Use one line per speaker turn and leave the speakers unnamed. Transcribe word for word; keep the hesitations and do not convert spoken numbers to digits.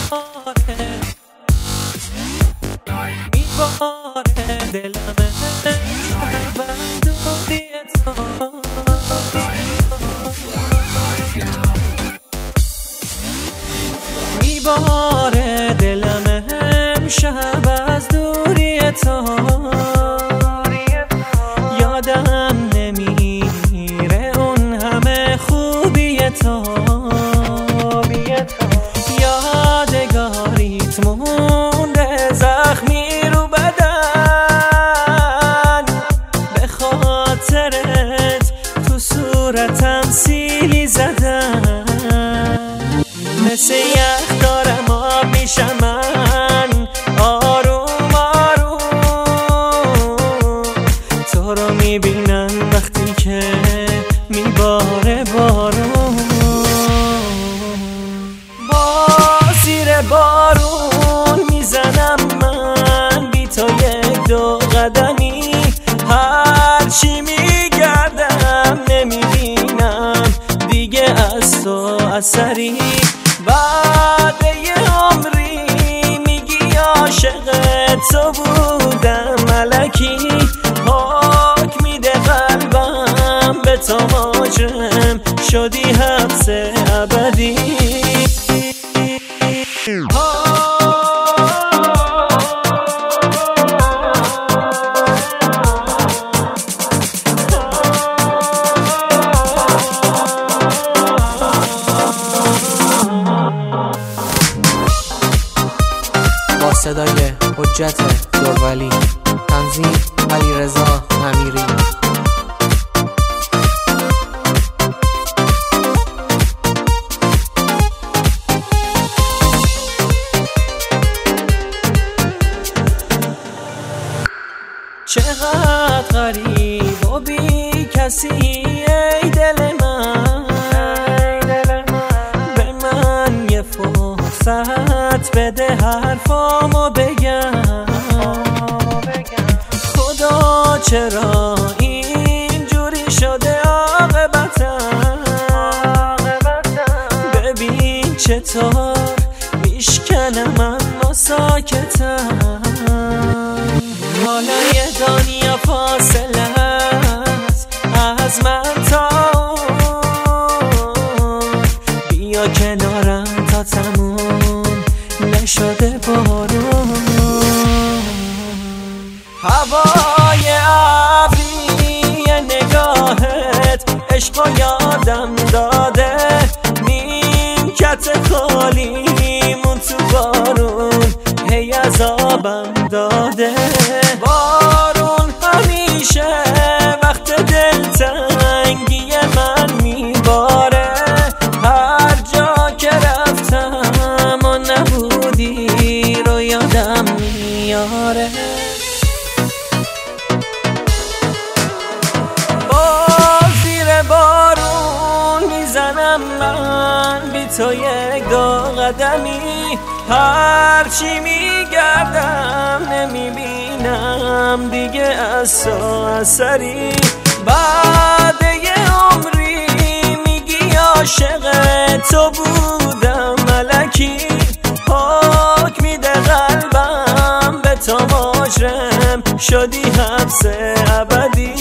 میباره دلمه بندوری تو میباره دلمه امشب از دوری تو یادم نمیره اون همه خوبی تو یادگاریت مونده زخمی رو بدن به خاطرت تو صورتم سیلی زدن مثل یخ دارم آب میشم من آروم آروم تو رو میبینم وقتی که میباره بارون با زیر بارون میزنم من بی تو یک دو قدمی هرچی میگردم نمیبینم دیگه از تو اثری بعد یه عمری میگی عاشق تو بودم ملکی پاک میده قلبم به تو مجرم شدی حبس ابدی
صدای حجت دورولی، تنظیم علیرضا امیری.
چقدر غریب و بی کسی ای دل من به من یه فرصت بده حرفامو بگم خدا چرا اینجوری شده عاقبتم ببین چطور میشکنم اما ساکتم حالا یه دنیا فاصله است از من تا بیا کنارم تا تموم نشده بارون هوای ابری نگاهت عشق و یادم داده نیمکت خالیمون تو بارون هی عذابم داده بارون همیشه وقت دلتنگی من میباره هر جا که رفتم و نبودی رو یادم میاره باز زیر بارون میزنم من بی تو یک دو قدمی هرچی میگردم نمیبینم دیگه از تو اثری بعد یه عمری میگی عاشق تو بودم ملکی پاک میده قلبم به تو مجرم شدی حبس ابدی